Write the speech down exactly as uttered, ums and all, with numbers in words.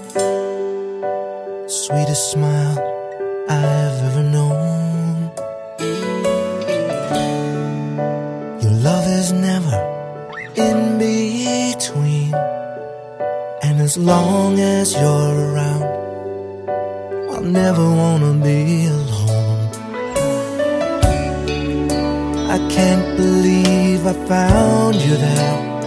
Sweetest smile I've ever known. Your love is never in between, and as long as you're around, I'll never wanna be alone. I can't believe I found you there,